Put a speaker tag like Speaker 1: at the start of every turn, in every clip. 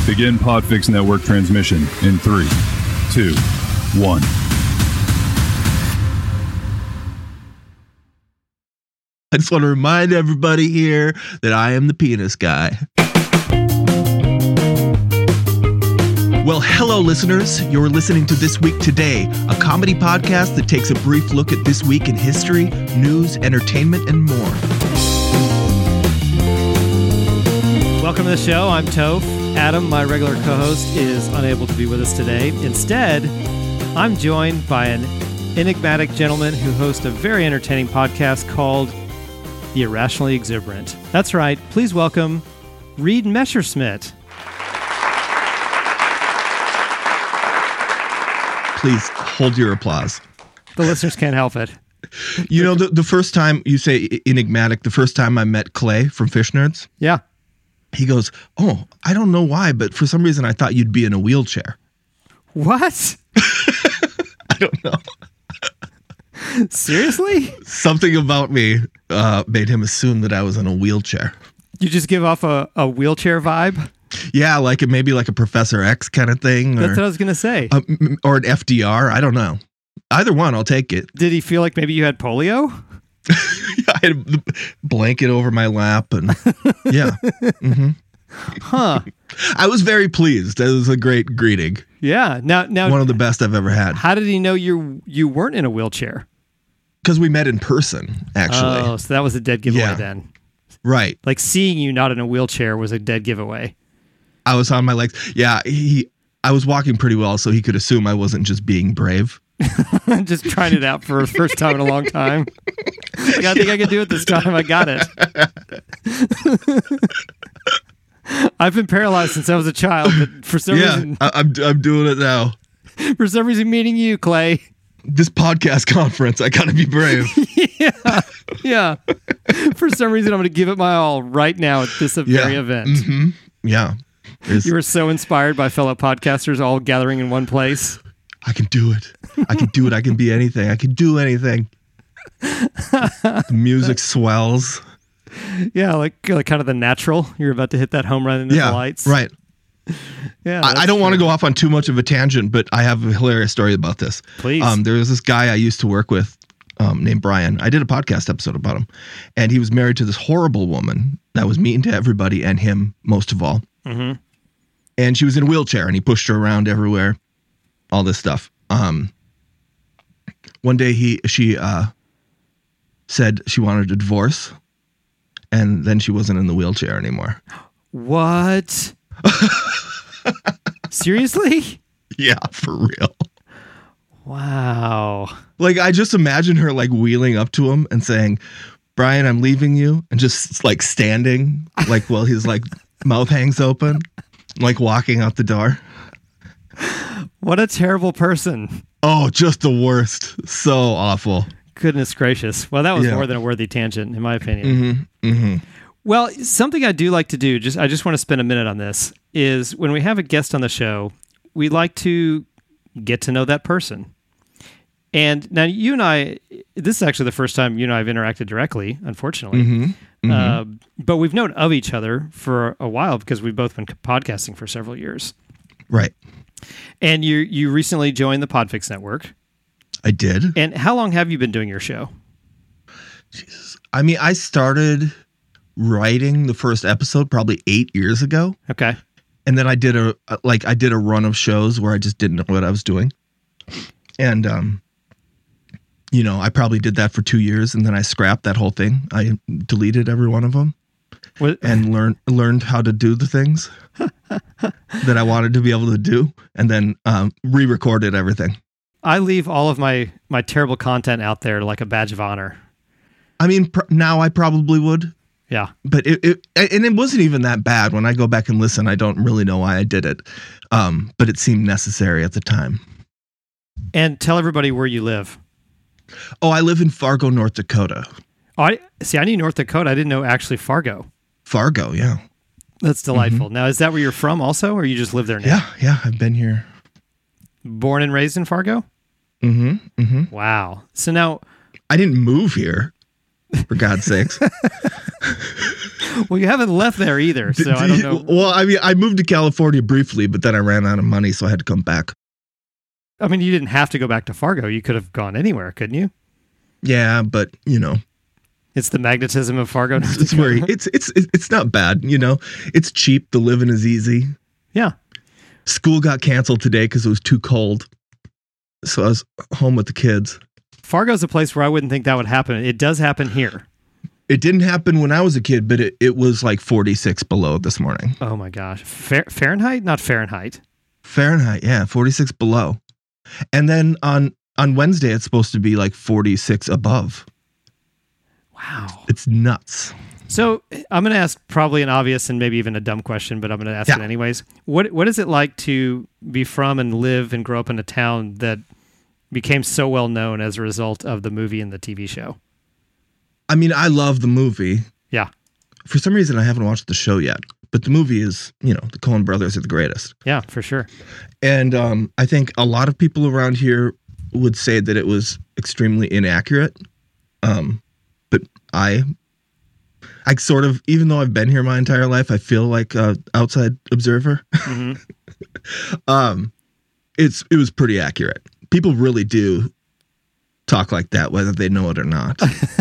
Speaker 1: Begin Podfix Network transmission in 3, 2, 1.
Speaker 2: I just want to remind everybody here that I am the penis guy. Well, hello, listeners. You're listening to This Week Today, a comedy podcast that takes a brief look at this week in history, news, entertainment, and more.
Speaker 3: Welcome to the show. I'm Toph. Adam, my regular co-host, is unable to be with us today. Instead, I'm joined by an enigmatic gentleman who hosts a very entertaining podcast called The Irrationally Exuberant. That's right. Please welcome Reed Messerschmidt.
Speaker 2: Please hold your applause.
Speaker 3: The listeners can't help it.
Speaker 2: You know, the first time you say enigmatic, the first time I met Clay from Fish Nerds.
Speaker 3: Yeah.
Speaker 2: He goes, "Oh, I don't know why, but for some reason I thought you'd be in a wheelchair."
Speaker 3: What?
Speaker 2: I don't know.
Speaker 3: Seriously?
Speaker 2: Something about me made him assume that I was in a wheelchair.
Speaker 3: You just give off a wheelchair vibe?
Speaker 2: Yeah, maybe like a Professor X kind of thing.
Speaker 3: That's what I was going to say.
Speaker 2: Or an FDR. I don't know. Either one, I'll take it.
Speaker 3: Did he feel like maybe you had polio?
Speaker 2: I had a blanket over my lap and yeah. Mm-hmm.
Speaker 3: Huh.
Speaker 2: I was very pleased. It was a great greeting.
Speaker 3: Yeah. Now
Speaker 2: one of the best I've ever had.
Speaker 3: How did he know you weren't in a wheelchair?
Speaker 2: Because we met in person, actually.
Speaker 3: Oh, so that was a dead giveaway then.
Speaker 2: Right.
Speaker 3: Like seeing you not in a wheelchair was a dead giveaway. I
Speaker 2: was on my legs. Yeah, I was walking pretty well, so he could assume I wasn't just being brave.
Speaker 3: Just trying it out for the first time in a long time. Like, I think I can do it this time. I got it. I've been paralyzed since I was a child, but for some reason...
Speaker 2: I'm doing it now.
Speaker 3: For some reason, meeting you, Clay.
Speaker 2: This podcast conference, I gotta be brave.
Speaker 3: Yeah. For some reason, I'm going to give it my all right now at this very event.
Speaker 2: Mm-hmm. Yeah.
Speaker 3: You were so inspired by fellow podcasters all gathering in one place.
Speaker 2: I can do it. I can do it. I can be anything. I can do anything. The music swells.
Speaker 3: Yeah, like kind of The Natural. You're about to hit that home run into the lights.
Speaker 2: Right.
Speaker 3: Yeah,
Speaker 2: I don't want to go off on too much of a tangent, but I have a hilarious story about this.
Speaker 3: Please.
Speaker 2: There was this guy I used to work with named Brian. I did a podcast episode about him, and he was married to this horrible woman that was mean to everybody and him most of all.
Speaker 3: Mm-hmm.
Speaker 2: And she was in a wheelchair, and he pushed her around everywhere. All this stuff. One day she said she wanted a divorce, and then she wasn't in the wheelchair anymore.
Speaker 3: What? Seriously?
Speaker 2: Yeah, for real.
Speaker 3: Wow.
Speaker 2: Like, I just imagine her like wheeling up to him and saying, "Brian, I'm leaving you," and just like standing, like while his like mouth hangs open, like walking out the door.
Speaker 3: What a terrible person.
Speaker 2: Oh, just the worst. So awful.
Speaker 3: Goodness gracious. Well, that was more than a worthy tangent, in my opinion.
Speaker 2: Mm-hmm. Mm-hmm.
Speaker 3: Well, something I do like to do, I just want to spend a minute on this, is when we have a guest on the show, we like to get to know that person. And now you and I, this is actually the first time you and I have interacted directly, unfortunately.
Speaker 2: Mm-hmm. Mm-hmm.
Speaker 3: But we've known of each other for a while because we've both been podcasting for several years.
Speaker 2: Right.
Speaker 3: And you recently joined the Podfix Network.
Speaker 2: I did.
Speaker 3: And how long have you been doing your show?
Speaker 2: Jesus. I mean, I started writing the first episode probably 8 years ago.
Speaker 3: Okay.
Speaker 2: And then I did a run of shows where I just didn't know what I was doing. And, I probably did that for 2 years, and then I scrapped that whole thing. I deleted every one of them. And learned how to do the things that I wanted to be able to do, and then re-recorded everything.
Speaker 3: I leave all of my terrible content out there like a badge of honor.
Speaker 2: I mean, now I probably would.
Speaker 3: Yeah.
Speaker 2: But it wasn't even that bad. When I go back and listen, I don't really know why I did it. But it seemed necessary at the time.
Speaker 3: And tell everybody where you live.
Speaker 2: Oh, I live in Fargo, North Dakota.
Speaker 3: Oh, I knew North Dakota. I didn't know actually Fargo.
Speaker 2: Fargo, yeah.
Speaker 3: That's delightful. Mm-hmm. Now, is that where you're from also, or you just live there now?
Speaker 2: Yeah. I've been here.
Speaker 3: Born and raised in Fargo?
Speaker 2: Mm-hmm. Mm-hmm.
Speaker 3: Wow. So now...
Speaker 2: I didn't move here, for God's sakes.
Speaker 3: Well, you haven't left there either, so I don't know.
Speaker 2: Well, I mean, I moved to California briefly, but then I ran out of money, so I had to come back.
Speaker 3: I mean, you didn't have to go back to Fargo. You could have gone anywhere, couldn't you?
Speaker 2: Yeah, but
Speaker 3: It's the magnetism of Fargo.
Speaker 2: it's where it's not bad. It's cheap. The living is easy.
Speaker 3: Yeah.
Speaker 2: School got canceled today because it was too cold, so I was home with the kids.
Speaker 3: Fargo's a place where I wouldn't think that would happen. It does happen here.
Speaker 2: It didn't happen when I was a kid, but it was like 46 below this morning.
Speaker 3: Oh my gosh. Fahrenheit? Not Fahrenheit.
Speaker 2: Fahrenheit, yeah, 46 below. And then on Wednesday, it's supposed to be like 46 above.
Speaker 3: Wow.
Speaker 2: It's nuts.
Speaker 3: So I'm going to ask probably an obvious and maybe even a dumb question, but I'm going to ask it anyways. What is it like to be from and live and grow up in a town that became so well known as a result of the movie and the TV show?
Speaker 2: I mean, I love the movie.
Speaker 3: Yeah.
Speaker 2: For some reason, I haven't watched the show yet, but the movie is, the Coen brothers are the greatest.
Speaker 3: Yeah, for sure.
Speaker 2: And I think a lot of people around here would say that it was extremely inaccurate. But I sort of, even though I've been here my entire life, I feel like an outside observer.
Speaker 3: Mm-hmm.
Speaker 2: It was pretty accurate. People really do talk like that, whether they know it or not.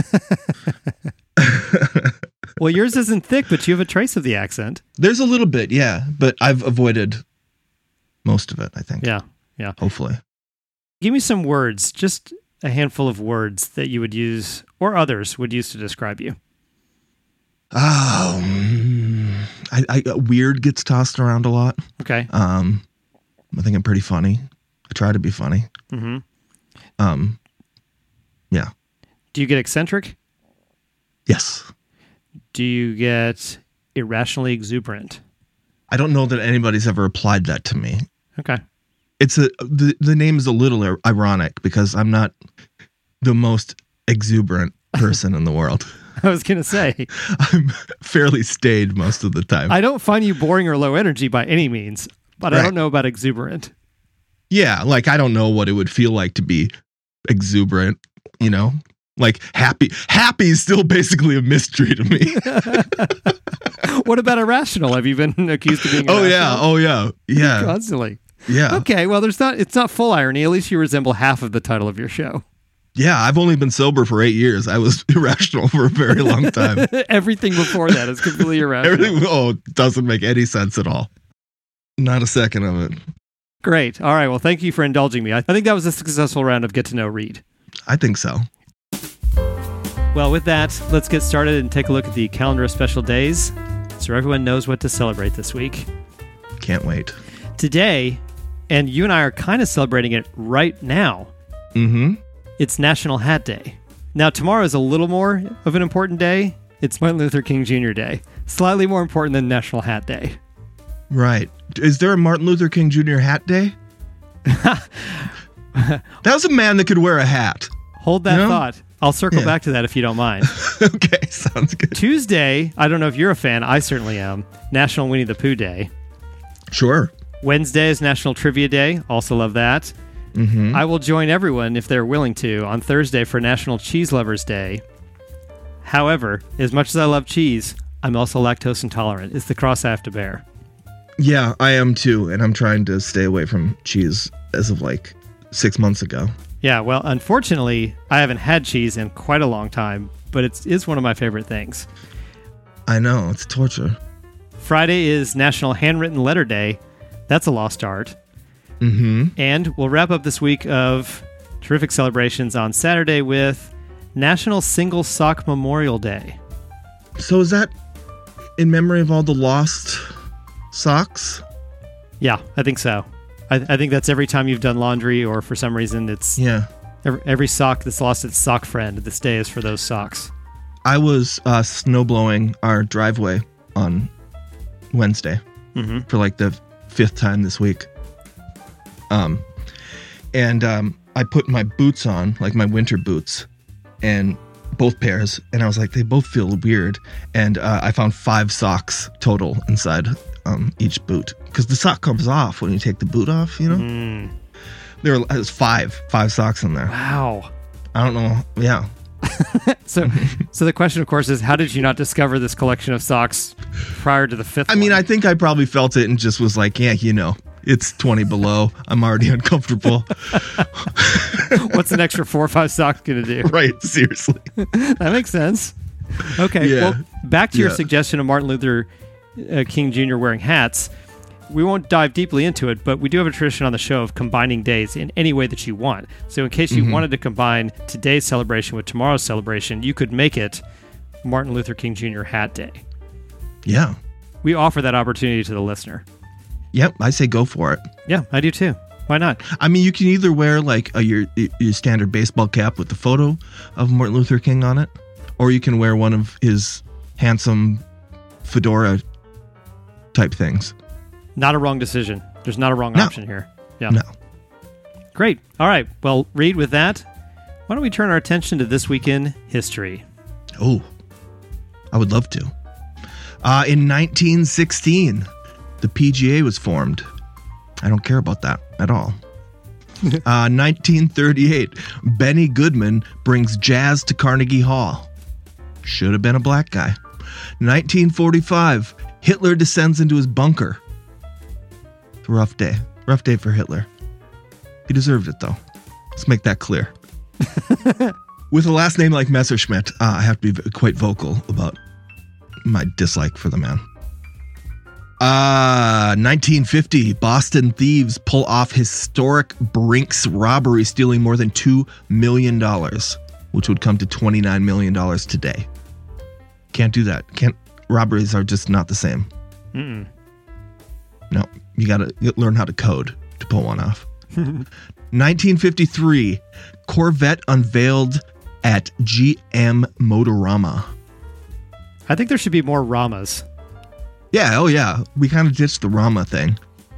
Speaker 3: Well, yours isn't thick, but you have a trace of the accent.
Speaker 2: There's a little bit, yeah, but I've avoided most of it, I think.
Speaker 3: Yeah.
Speaker 2: Hopefully.
Speaker 3: Give me some words, just a handful of words that you would use or others would use to describe you.
Speaker 2: Oh, weird gets tossed around a lot.
Speaker 3: Okay.
Speaker 2: I think I'm pretty funny. I try to be funny.
Speaker 3: Mm-hmm.
Speaker 2: Yeah.
Speaker 3: Do you get eccentric?
Speaker 2: Yes.
Speaker 3: Do you get irrationally exuberant?
Speaker 2: I don't know that anybody's ever applied that to me.
Speaker 3: Okay.
Speaker 2: It's the name is a little ironic because I'm not the most exuberant person in the world.
Speaker 3: I was going to say.
Speaker 2: I'm fairly staid most of the time.
Speaker 3: I don't find you boring or low energy by any means, but right. I don't know about exuberant.
Speaker 2: Yeah, like I don't know what it would feel like to be exuberant, Like happy is still basically a mystery to me.
Speaker 3: What about irrational? Have you been accused of being irrational?
Speaker 2: Oh yeah.
Speaker 3: Constantly.
Speaker 2: Yeah.
Speaker 3: Okay, well it's not full irony. At least you resemble half of the title of your show.
Speaker 2: Yeah, I've only been sober for 8 years. I was irrational for a very long time.
Speaker 3: Everything before that is completely irrational.
Speaker 2: It doesn't make any sense at all. Not a second of it.
Speaker 3: Great. All right, well thank you for indulging me. I think that was a successful round of Get to Know Reed.
Speaker 2: I think so.
Speaker 3: Well, with that, let's get started and take a look at the calendar of special days so everyone knows what to celebrate this week.
Speaker 2: Can't wait.
Speaker 3: Today, and you and I are kind of celebrating it right now, it's National Hat Day. Now, tomorrow is a little more of an important day. It's Martin Luther King Jr. Day. Slightly more important than National Hat Day.
Speaker 2: Right. Is there a Martin Luther King Jr. Hat Day? That was a man that could wear a hat.
Speaker 3: Hold that thought. I'll circle back to that if you don't mind.
Speaker 2: Okay, sounds good.
Speaker 3: Tuesday, I don't know if you're a fan. I certainly am. National Winnie the Pooh Day.
Speaker 2: Sure.
Speaker 3: Wednesday is National Trivia Day. Also love that.
Speaker 2: Mm-hmm.
Speaker 3: I will join everyone, if they're willing to, on Thursday for National Cheese Lovers Day. However, as much as I love cheese, I'm also lactose intolerant. It's the cross I have to bear.
Speaker 2: Yeah, I am too, and I'm trying to stay away from cheese as of like 6 months ago.
Speaker 3: Yeah, well, unfortunately, I haven't had cheese in quite a long time, but it is one of my favorite things.
Speaker 2: I know, it's torture.
Speaker 3: Friday is National Handwritten Letter Day. That's a lost art.
Speaker 2: Mm-hmm.
Speaker 3: And we'll wrap up this week of terrific celebrations on Saturday with National Single Sock Memorial Day.
Speaker 2: So is that in memory of all the lost socks?
Speaker 3: Yeah, I think so. I think that's every time you've done laundry or for some reason it's every sock that's lost its sock friend. This day is for those socks.
Speaker 2: I was snowblowing our driveway on Wednesday for like the 5th time this week. And I put my boots on, like my winter boots, and both pairs, and I was like, they both feel weird. And I found 5 socks total inside each boot, because the sock comes off when you take the boot off, There was five socks in there.
Speaker 3: Wow.
Speaker 2: I don't know. Yeah.
Speaker 3: So the question, of course, is how did you not discover this collection of socks prior to the fifth
Speaker 2: I mean,
Speaker 3: one?
Speaker 2: I think I probably felt it and just was like, yeah, it's 20 below. I'm already uncomfortable.
Speaker 3: What's an extra 4 or 5 socks going to do?
Speaker 2: Right, seriously.
Speaker 3: That makes sense. Okay,
Speaker 2: Yeah.
Speaker 3: well, back to your
Speaker 2: Yeah.
Speaker 3: suggestion of Martin Luther King Jr. wearing hats. We won't dive deeply into it, but we do have a tradition on the show of combining days in any way that you want. So in case you wanted to combine today's celebration with tomorrow's celebration, you could make it Martin Luther King Jr. Hat Day.
Speaker 2: Yeah.
Speaker 3: We offer that opportunity to the listener.
Speaker 2: Yep, I say go for it.
Speaker 3: Yeah, I do too. Why not?
Speaker 2: I mean, you can either wear like your standard baseball cap with the photo of Martin Luther King on it, or you can wear one of his handsome fedora type things.
Speaker 3: Not a wrong decision. There's not a wrong
Speaker 2: No.
Speaker 3: option here. Yeah.
Speaker 2: No.
Speaker 3: Great. All right. Well, Reed, with that, why don't we turn our attention to this week in history?
Speaker 2: Oh, I would love to. In 1916, the PGA was formed. I don't care about that at all. 1938, Benny Goodman brings jazz to Carnegie Hall. Should have been a black guy. 1945, Hitler descends into his bunker. It's a rough day. Rough day for Hitler. He deserved it, though. Let's make that clear. With a last name like Messerschmitt, I have to be quite vocal about my dislike for the man. 1950, Boston thieves pull off historic Brinks robbery, stealing more than $2 million, which would come to $29 million today. Can't do that. Robberies are just not the same.
Speaker 3: Mm-mm.
Speaker 2: No, you gotta learn how to code to pull one off. 1953, Corvette unveiled at GM Motorama.
Speaker 3: I think there should be more Ramas.
Speaker 2: Yeah, oh yeah. We kind of ditched the Rama thing.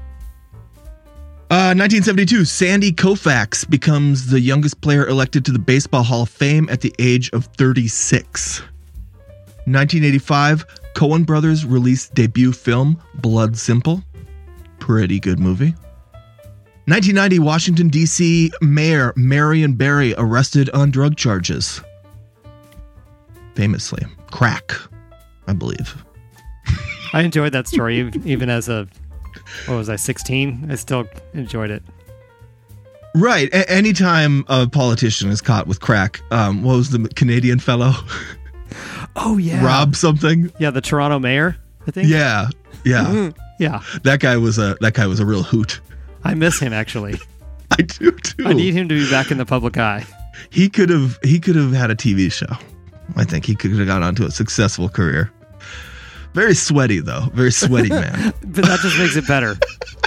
Speaker 2: 1972, Sandy Koufax becomes the youngest player elected to the Baseball Hall of Fame at the age of 36. 1985, Coen Brothers released debut film Blood Simple. Pretty good movie. 1990, Washington, D.C. Mayor Marion Barry arrested on drug charges. Famously. Crack, I believe.
Speaker 3: I enjoyed that story even as a, 16? I still enjoyed it.
Speaker 2: Right. Anytime a politician is caught with crack, what was the Canadian fellow?
Speaker 3: Oh, yeah.
Speaker 2: Rob something?
Speaker 3: Yeah, the Toronto mayor, I think.
Speaker 2: Yeah. Yeah.
Speaker 3: Yeah.
Speaker 2: That guy was a real hoot.
Speaker 3: I miss him, actually.
Speaker 2: I do too.
Speaker 3: I need him to be back in the public eye.
Speaker 2: He could have had a TV show. I think he could have gone on to a successful career. Very sweaty though. Very sweaty man.
Speaker 3: But that just makes it better.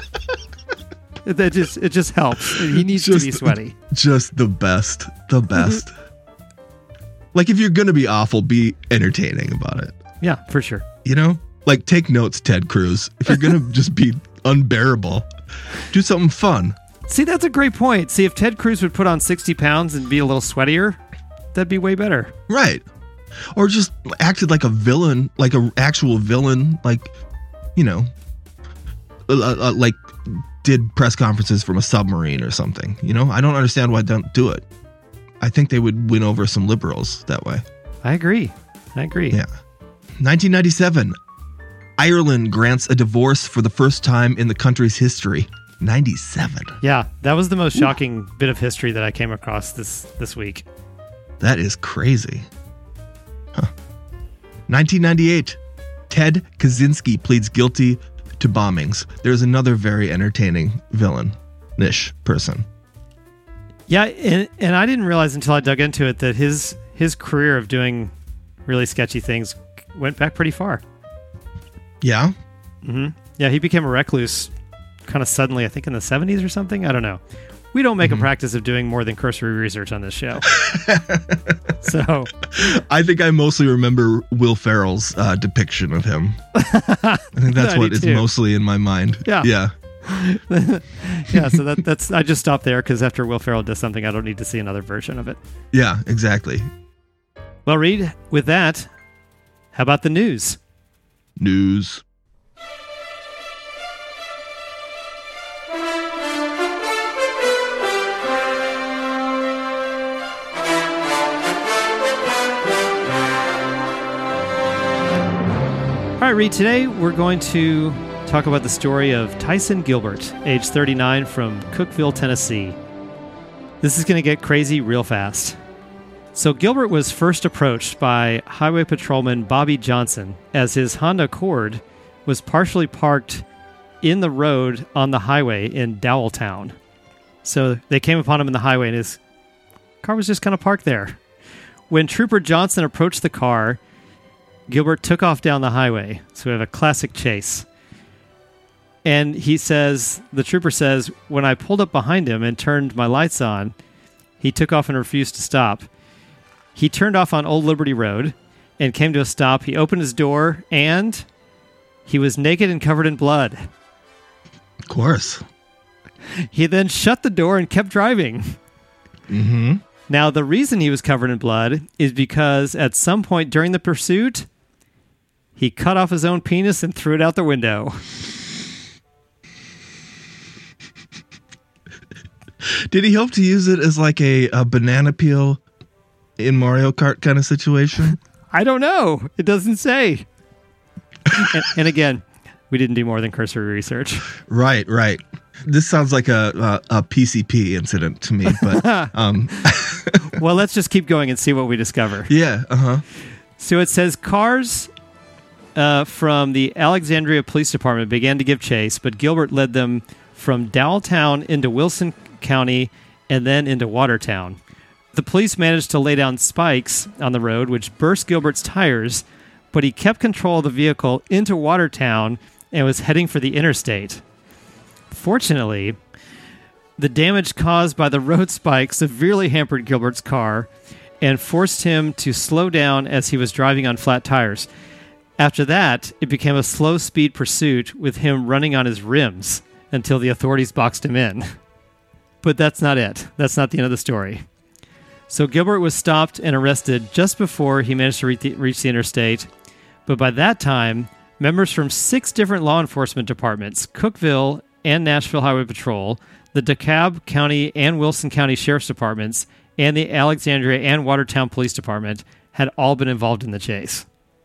Speaker 3: It just helps. He needs to be sweaty.
Speaker 2: Just the best. The best. Like if you're gonna be awful, be entertaining about it.
Speaker 3: Yeah, for sure.
Speaker 2: You know? Like take notes, Ted Cruz. If you're gonna just be unbearable, do something fun.
Speaker 3: See, that's a great point. See, if Ted Cruz would put on 60 pounds and be a little sweatier, that'd be way better.
Speaker 2: Right. Or just acted like a villain, like an actual villain, like, you know, like did press conferences from a submarine or something. You know, I don't understand why they don't do it. I think they would win over some liberals that way.
Speaker 3: I agree.
Speaker 2: Yeah. 1997, Ireland grants a divorce for the first time in the country's history. 97.
Speaker 3: Yeah, that was the most shocking bit of history that I came across this week.
Speaker 2: That is crazy. Huh. 1998, Ted Kaczynski pleads guilty to bombings. There's another very entertaining villain-ish person.
Speaker 3: Yeah, and I didn't realize until I dug into it that his career of doing really sketchy things went back pretty far.
Speaker 2: Yeah?
Speaker 3: Mm-hmm. Yeah, he became a recluse kind of suddenly, I think in the 70s or something. I don't know. We don't make a practice of doing more than cursory research on this show. So
Speaker 2: I think I mostly remember Will Ferrell's depiction of him. I think that's what is mostly in my mind.
Speaker 3: Yeah.
Speaker 2: Yeah.
Speaker 3: Yeah, so that's I just stopped there because after Will Ferrell does something, I don't need to see another version of it.
Speaker 2: Yeah, exactly.
Speaker 3: Well, Reed, with that, how about the news?
Speaker 2: News.
Speaker 3: right, Reed, today we're going to talk about the story of Tyson Gilbert, age 39, from Cookeville, Tennessee. This is going to get crazy real fast. So Gilbert was first approached by Highway Patrolman Bobby Johnson as his Honda Accord was partially parked in the road on the highway in Dowelltown. So they came upon him in the highway and his car was just kind of parked there. When Trooper Johnson approached the car, Gilbert took off down the highway. So we have a classic chase. And the trooper says, when I pulled up behind him and turned my lights on, he took off and refused to stop. He turned off on Old Liberty Road and came to a stop. He opened his door and he was naked and covered in blood.
Speaker 2: Of course.
Speaker 3: He then shut the door and kept driving.
Speaker 2: Mm-hmm.
Speaker 3: Now, the reason he was covered in blood is because at some point during the pursuit, he cut off his own penis and threw it out the window.
Speaker 2: Did he hope to use it as like a banana peel in Mario Kart kind of situation?
Speaker 3: I don't know. It doesn't say. and again, we didn't do more than cursory research.
Speaker 2: Right. This sounds like a PCP incident to me, but
Speaker 3: well, let's just keep going and see what we discover.
Speaker 2: Yeah.
Speaker 3: So it says cars from the Alexandria Police Department began to give chase, but Gilbert led them from Dowelltown into Wilson County and then into Watertown. The police managed to lay down spikes on the road, which burst Gilbert's tires, but he kept control of the vehicle into Watertown and was heading for the interstate. Fortunately, the damage caused by the road spike severely hampered Gilbert's car and forced him to slow down as he was driving on flat tires. After that, it became a slow-speed pursuit with him running on his rims until the authorities boxed him in. But that's not it. That's not the end of the story. So Gilbert was stopped and arrested just before he managed to reach the interstate. But by that time, members from 6 different law enforcement departments, Cookeville and Nashville Highway Patrol, the DeKalb County and Wilson County Sheriff's Departments, and the Alexandria and Watertown Police Department had all been involved in the chase.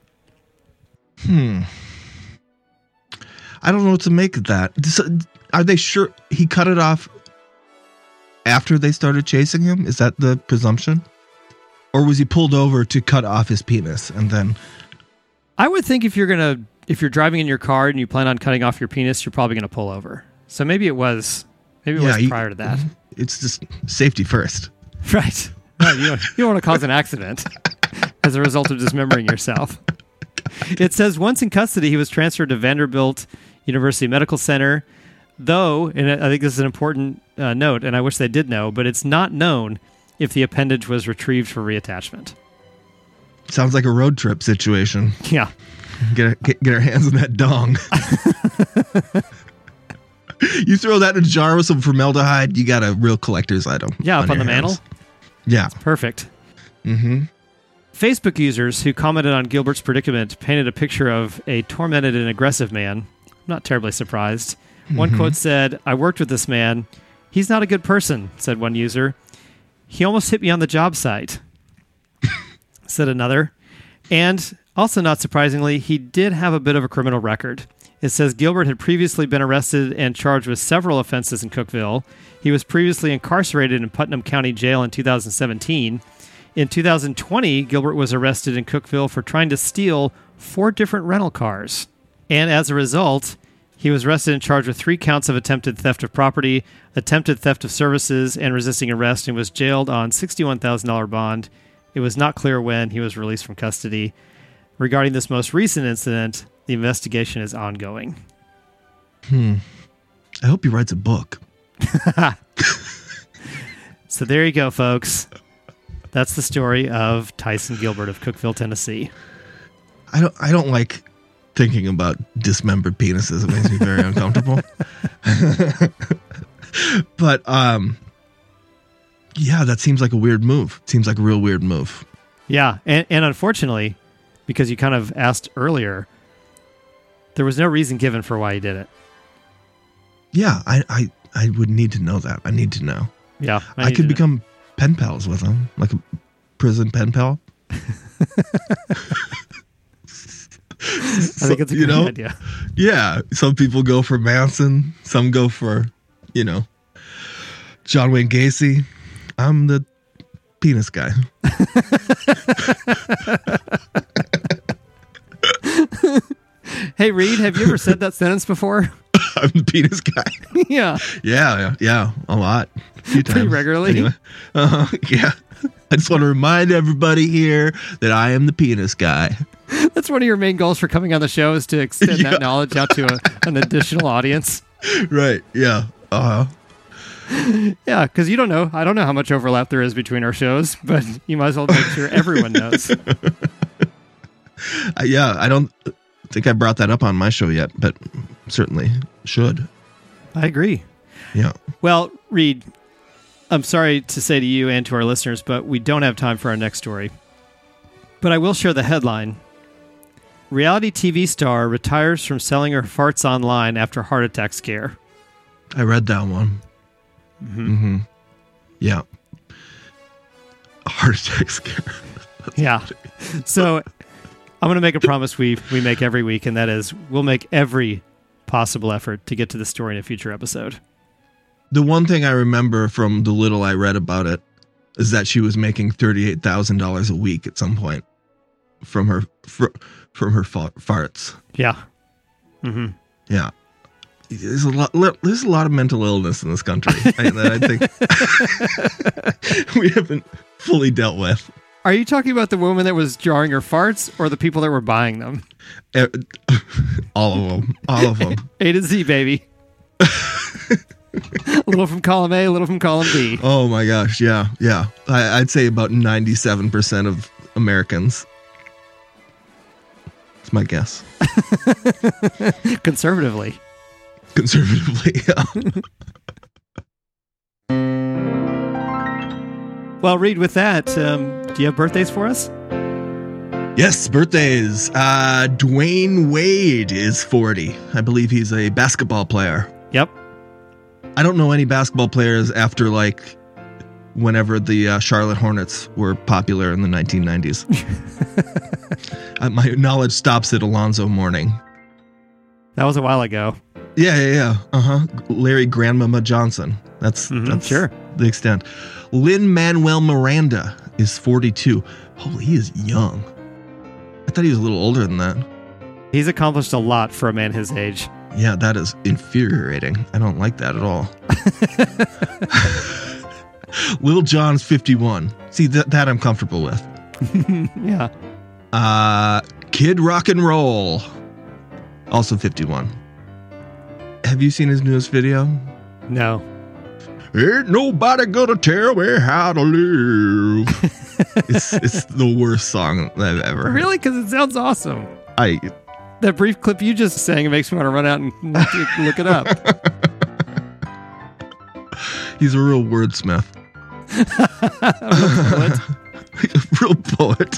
Speaker 2: I don't know what to make of that. Are they sure he cut it off after they started chasing him? Is that the presumption? Or was he pulled over to cut off his penis and then...
Speaker 3: I would think if you're driving in your car and you plan on cutting off your penis, you're probably going to pull over. So maybe it was prior to that.
Speaker 2: It's just safety first.
Speaker 3: Right. You don't want to cause an accident as a result of dismembering yourself. It says once in custody, he was transferred to Vanderbilt University Medical Center, though, and I think this is an important note, and I wish they did know, but it's not known if the appendage was retrieved for reattachment.
Speaker 2: Sounds like a road trip situation.
Speaker 3: Yeah.
Speaker 2: Get our hands on that dong. You throw that in a jar with some formaldehyde, you got a real collector's item.
Speaker 3: Yeah, up on the mantle.
Speaker 2: Yeah.
Speaker 3: It's perfect.
Speaker 2: Mm-hmm.
Speaker 3: Facebook users who commented on Gilbert's predicament painted a picture of a tormented and aggressive man. I'm not terribly surprised. One quote said, "I worked with this man. He's not a good person," said one user. "He almost hit me on the job site," said another. And also not surprisingly, he did have a bit of a criminal record. It says Gilbert had previously been arrested and charged with several offenses in Cookeville. He was previously incarcerated in Putnam County Jail in 2017. In 2020, Gilbert was arrested in Cookeville for trying to steal 4 different rental cars. And as a result, he was arrested and charged with 3 counts of attempted theft of property, attempted theft of services, and resisting arrest, and was jailed on $61,000 bond. It was not clear when he was released from custody. Regarding this most recent incident, the investigation is ongoing.
Speaker 2: I hope he writes a book.
Speaker 3: So there you go, folks. That's the story of Tyson Gilbert of Cookeville, Tennessee.
Speaker 2: I don't like thinking about dismembered penises. It makes me very uncomfortable. But yeah, that seems like a weird move. Seems like a real weird move.
Speaker 3: Yeah, and unfortunately, because you kind of asked earlier, there was no reason given for why he did it.
Speaker 2: Yeah, I would need to know that. I need to know.
Speaker 3: Yeah.
Speaker 2: I could become pen pals with him, like a prison pen pal.
Speaker 3: I think it's a great idea.
Speaker 2: Yeah. Some people go for Manson. Some go for, John Wayne Gacy. I'm the penis guy.
Speaker 3: Hey, Reed, have you ever said that sentence before?
Speaker 2: I'm the penis guy.
Speaker 3: Yeah.
Speaker 2: Yeah. A lot. A few times.
Speaker 3: Pretty regularly.
Speaker 2: Anyway. Yeah. I just want to remind everybody here that I am the penis guy.
Speaker 3: That's one of your main goals for coming on the show, is to extend that knowledge out to an additional audience.
Speaker 2: Right. Yeah.
Speaker 3: Yeah, because you don't know. I don't know how much overlap there is between our shows, but you might as well make sure everyone knows.
Speaker 2: Yeah, I don't think I brought that up on my show yet, but certainly should.
Speaker 3: I agree.
Speaker 2: Yeah.
Speaker 3: Well, Reed, I'm sorry to say to you and to our listeners, but we don't have time for our next story. But I will share the headline. Reality TV star retires from selling her farts online after heart attack scare.
Speaker 2: I read that one. Mm-hmm. Yeah. A heart attack scare.
Speaker 3: Yeah. So I'm going to make a promise we make every week, and that is we'll make every possible effort to get to the story in a future episode.
Speaker 2: The one thing I remember from the little I read about it is that she was making $38,000 a week at some point from her farts.
Speaker 3: Yeah. Mm-hmm.
Speaker 2: Yeah. There's a lot of mental illness in this country that I think we haven't fully dealt with.
Speaker 3: Are you talking about the woman that was jarring her farts, or the people that were buying them?
Speaker 2: All of them.
Speaker 3: A to Z, baby. A little from column A, a little from column B.
Speaker 2: Oh my gosh, yeah. I'd say about 97% of Americans. That's my guess.
Speaker 3: Conservatively,
Speaker 2: yeah.
Speaker 3: Well, Reed, with that, do you have birthdays for us?
Speaker 2: Yes, birthdays. Dwayne Wade is 40. I believe he's a basketball player.
Speaker 3: Yep.
Speaker 2: I don't know any basketball players after whenever the Charlotte Hornets were popular in the 1990s. My knowledge stops at Alonzo Mourning.
Speaker 3: That was a while ago.
Speaker 2: Yeah. Larry Grandmama Johnson. That's
Speaker 3: sure
Speaker 2: the extent. Lin-Manuel Miranda is 42. Holy, he is young. I thought he was a little older than that.
Speaker 3: He's accomplished a lot for a man his age.
Speaker 2: Yeah, that is infuriating. I don't like that at all. Lil Jon's 51. See, that I'm comfortable with.
Speaker 3: Yeah.
Speaker 2: Kid Rock and Roll, also 51. Have you seen his newest video?
Speaker 3: No.
Speaker 2: Ain't nobody gonna tell me how to live. It's the worst song I've ever heard.
Speaker 3: Really? Because it sounds awesome. That brief clip you just sang, it makes me want to run out and look it up.
Speaker 2: He's a real wordsmith. A real poet.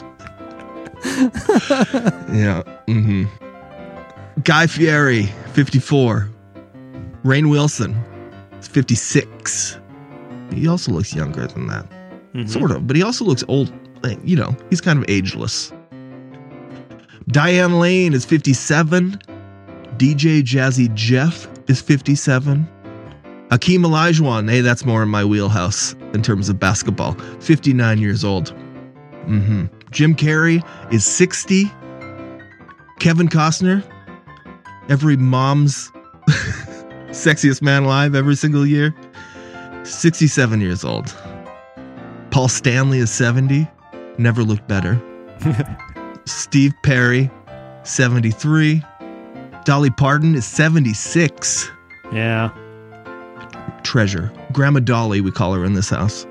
Speaker 2: Yeah. Mm-hmm. Guy Fieri, 54. Rainn Wilson, 56. He also looks younger than that. Mm-hmm. Sort of, but he also looks old. He's kind of ageless. Diane Lane is 57. DJ Jazzy Jeff is 57. Hakeem Olajuwon, hey, that's more in my wheelhouse in terms of basketball. 59 years old. Mm-hmm. Jim Carrey is 60. Kevin Costner, every mom's sexiest man alive every single year, 67 years old. Paul Stanley is 70. Never looked better. Steve Perry, 73. Dolly Parton is 76.
Speaker 3: Yeah.
Speaker 2: Treasure. Grandma Dolly, we call her in this house.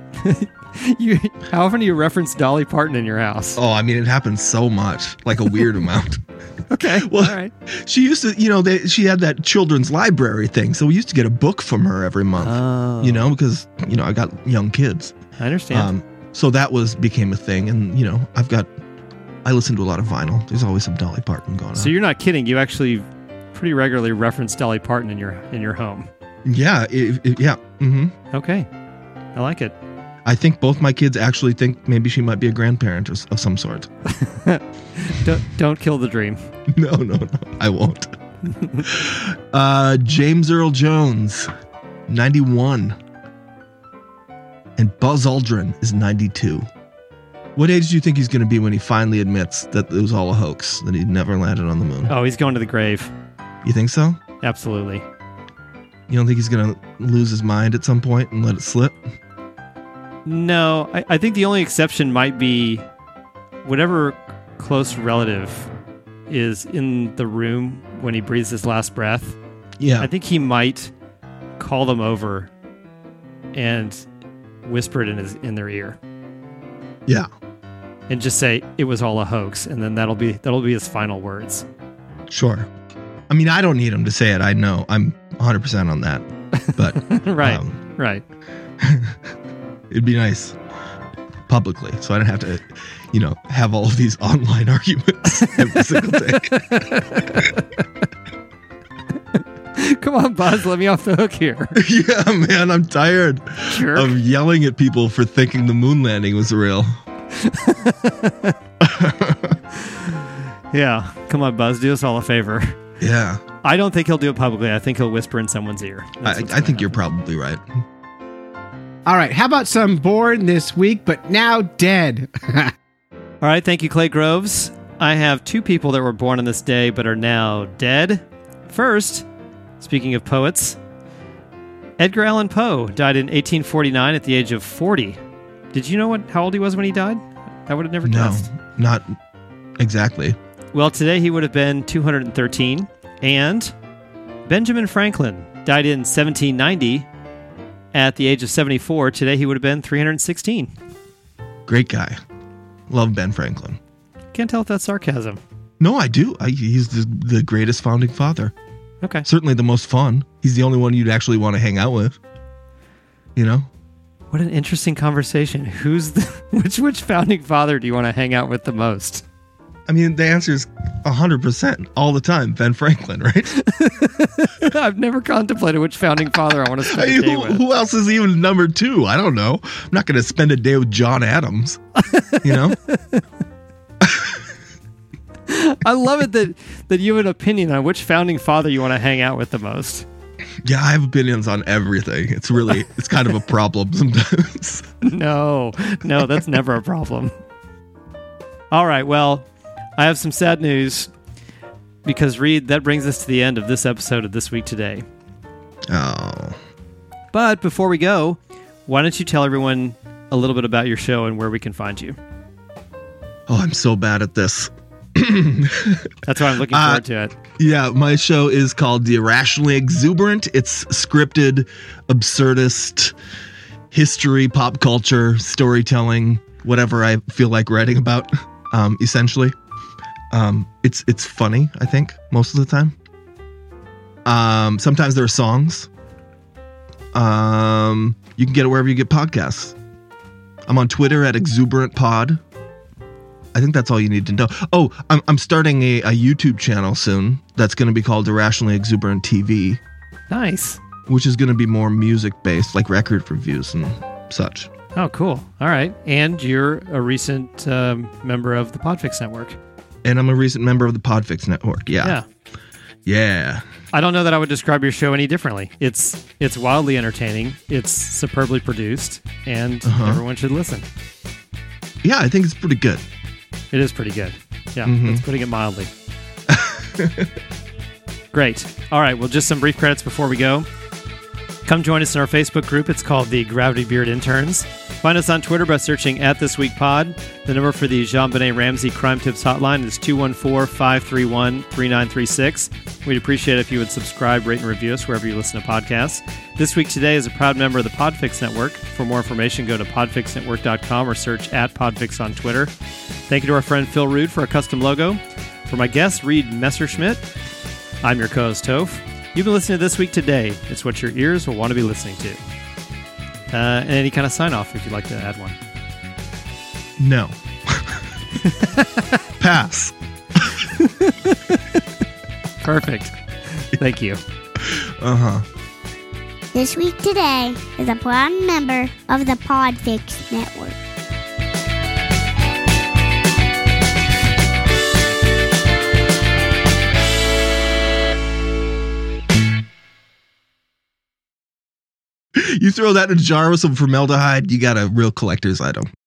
Speaker 3: How often do you reference Dolly Parton in your house?
Speaker 2: Oh, I mean, it happens so much, like a weird amount.
Speaker 3: Okay.
Speaker 2: Well,
Speaker 3: all right.
Speaker 2: She used to, she had that children's library thing. So we used to get a book from her every month, because, I got young kids.
Speaker 3: I understand.
Speaker 2: So that became a thing. And, I listen to a lot of vinyl. There's always some Dolly Parton going on.
Speaker 3: So you're not kidding. You actually pretty regularly reference Dolly Parton in your home.
Speaker 2: Yeah. Yeah. Mm-hmm.
Speaker 3: Okay. I like it.
Speaker 2: I think both my kids actually think maybe she might be a grandparent of some sort.
Speaker 3: Don't kill the dream.
Speaker 2: No, I won't. James Earl Jones, 91. And Buzz Aldrin is 92. What age do you think he's going to be when he finally admits that it was all a hoax, that he never landed on the moon?
Speaker 3: Oh, he's going to the grave.
Speaker 2: You think so?
Speaker 3: Absolutely.
Speaker 2: You don't think he's going to lose his mind at some point and let it slip?
Speaker 3: No, I think the only exception might be whatever close relative is in the room when he breathes his last breath.
Speaker 2: Yeah.
Speaker 3: I think he might call them over and whisper it in their ear.
Speaker 2: Yeah.
Speaker 3: And just say it was all a hoax, and then that'll be his final words.
Speaker 2: Sure. I mean, I don't need him to say it. I know. I'm 100% on that. But
Speaker 3: right. Right.
Speaker 2: It'd be nice publicly, so I don't have to, have all of these online arguments every single day.
Speaker 3: Come on, Buzz, let me off the hook here.
Speaker 2: Yeah, man, I'm tired of yelling at people for thinking the moon landing was real.
Speaker 3: Yeah, come on, Buzz, do us all a favor.
Speaker 2: Yeah.
Speaker 3: I don't think he'll do it publicly. I think he'll whisper in someone's ear.
Speaker 2: I think you're probably right.
Speaker 4: All right, how about some born this week, but now dead?
Speaker 3: All right, thank you, Clay Groves. I have two people that were born on this day but are now dead. First, speaking of poets, Edgar Allan Poe died in 1849 at the age of 40. Did you know how old he was when he died? I would have never guessed.
Speaker 2: No, not exactly.
Speaker 3: Well, today he would have been 213. And Benjamin Franklin died in 1790 at the age of 74. Today he would have been 316.
Speaker 2: Great guy. Love Ben Franklin.
Speaker 3: Can't tell if that's sarcasm.
Speaker 2: No, I do. He's the greatest founding father.
Speaker 3: Okay.
Speaker 2: Certainly the most fun. He's the only one you'd actually want to hang out with.
Speaker 3: What an interesting conversation. Which founding father do you want to hang out with the most?
Speaker 2: I mean, the answer is 100% all the time. Ben Franklin, right?
Speaker 3: I've never contemplated which founding father I want to spend a day with.
Speaker 2: Who else is even number two? I don't know. I'm not going to spend a day with John Adams.
Speaker 3: I love it that you have an opinion on which founding father you want to hang out with the most.
Speaker 2: Yeah, I have opinions on everything. It's kind of a problem sometimes.
Speaker 3: No, that's never a problem. All right, well, I have some sad news because, Reed, that brings us to the end of this episode of This Week Today.
Speaker 2: Oh.
Speaker 3: But before we go, why don't you tell everyone a little bit about your show and where we can find you?
Speaker 2: Oh, I'm so bad at this.
Speaker 3: That's why I'm looking forward to it.
Speaker 2: Yeah, my show is called The Irrationally Exuberant. It's scripted, absurdist, history, pop culture, storytelling, whatever I feel like writing about, essentially. It's funny, I think, most of the time. Sometimes there are songs. You can get it wherever you get podcasts. I'm on Twitter at ExuberantPod. I think that's all you need to know. Oh, I'm starting a YouTube channel soon that's going to be called Irrationally Exuberant TV.
Speaker 3: Nice.
Speaker 2: Which is going to be more music-based, like record reviews and such.
Speaker 3: Oh, cool. All right. And you're a recent member of the Podfix Network.
Speaker 2: And I'm a recent member of the Podfix Network, yeah. Yeah.
Speaker 3: I don't know that I would describe your show any differently. It's wildly entertaining. It's superbly produced, and everyone should listen.
Speaker 2: Yeah, I think it's pretty good.
Speaker 3: It is pretty good. Yeah, that's putting it mildly. Great. All right, well, just some brief credits before we go. Come join us in our Facebook group. It's called the Gravity Beard Interns. Find us on Twitter by searching @ThisWeekPod. The number for the JonBenet Ramsey Crime Tips Hotline is 214-531-3936. We'd appreciate it if you would subscribe, rate, and review us wherever you listen to podcasts. This Week Today is a proud member of the Podfix Network. For more information, go to podfixnetwork.com or search @Podfix on Twitter. Thank you to our friend Phil Rude for a custom logo. For my guest, Reed Messerschmidt, I'm your co-host, Toph. You've been listening to This Week Today. It's what your ears will want to be listening to. And any kind of sign-off if you'd like to add one.
Speaker 2: No. Pass.
Speaker 3: Perfect. Thank you.
Speaker 2: Uh-huh.
Speaker 5: This Week Today is a proud member of the Podfix Network.
Speaker 2: You throw that in a jar with some formaldehyde, you got a real collector's item.